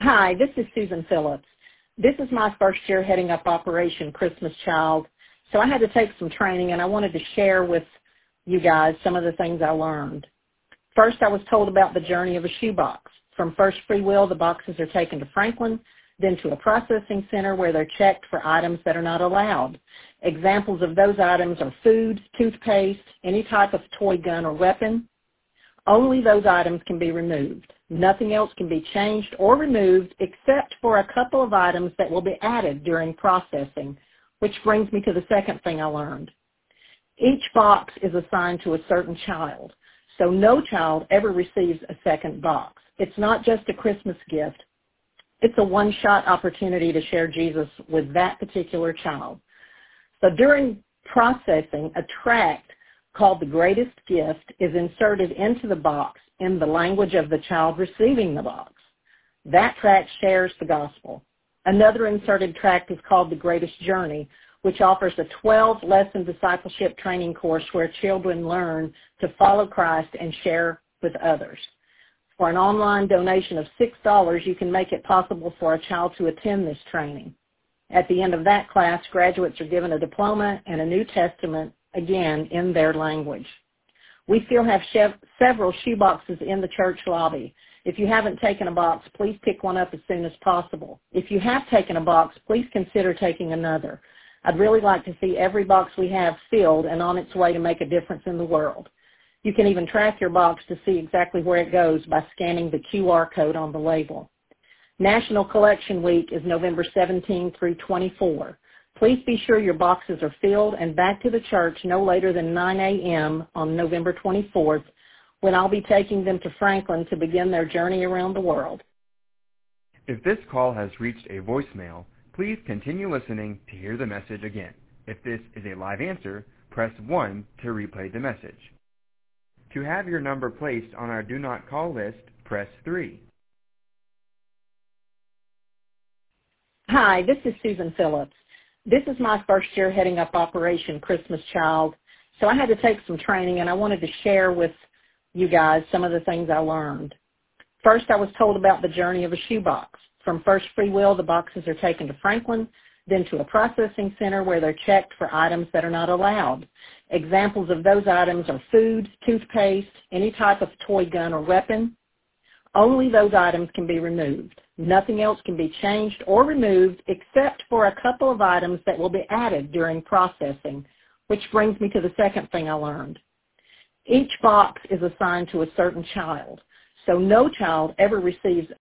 Hi, this is Susan Phillips. This is my first year heading up Operation Christmas Child, so I had to take some training and I wanted to share with you guys some of the things I learned. First, I was told about the journey of a shoebox. From First Free Will, the boxes are taken to Franklin, then to a processing center where they're checked for items that are not allowed. Examples of those items are food, toothpaste, any type of toy gun or weapon. Only those items can be removed. Nothing else can be changed or removed except for a couple of items that will be added during processing, which brings me to the second thing I learned. Each box is assigned to a certain child, so no child ever receives a second box. It's not just a Christmas gift. It's a one-shot opportunity to share Jesus with that particular child. So during processing, a tract called The Greatest Gift is inserted into the box in the language of the child receiving the box. That tract shares the gospel. Another inserted tract is called The Greatest Journey, which offers a 12-lesson discipleship training course where children learn to follow Christ and share with others. For an online donation of $6, you can make it possible for a child to attend this training. At the end of that class, graduates are given a diploma and a New Testament, again, in their language. We still have several shoe boxes in the church lobby. If you haven't taken a box, please pick one up as soon as possible. If you have taken a box, please consider taking another. I'd really like to see every box we have filled and on its way to make a difference in the world. You can even track your box to see exactly where it goes by scanning the QR code on the label. National Collection Week is November 17 through 24. Please be sure your boxes are filled and back to the church no later than 9 a.m. on November 24th, when I'll be taking them to Franklin to begin their journey around the world. If this call has reached a voicemail, please continue listening to hear the message again. If this is a live answer, press 1 to replay the message. To have your number placed on our Do Not Call list, press 3. Hi, this is Susan Phillips. This is my first year heading up Operation Christmas Child, so I had to take some training and I wanted to share with you guys some of the things I learned. First, I was told about the journey of a shoebox. From First Free Will, the boxes are taken to Franklin, then to a processing center where they're checked for items that are not allowed. Examples of those items are food, toothpaste, any type of toy gun or weapon. Only those items can be removed. Nothing else can be changed or removed except for a couple of items that will be added during processing, which brings me to the second thing I learned. Each box is assigned to a certain child, so no child ever receives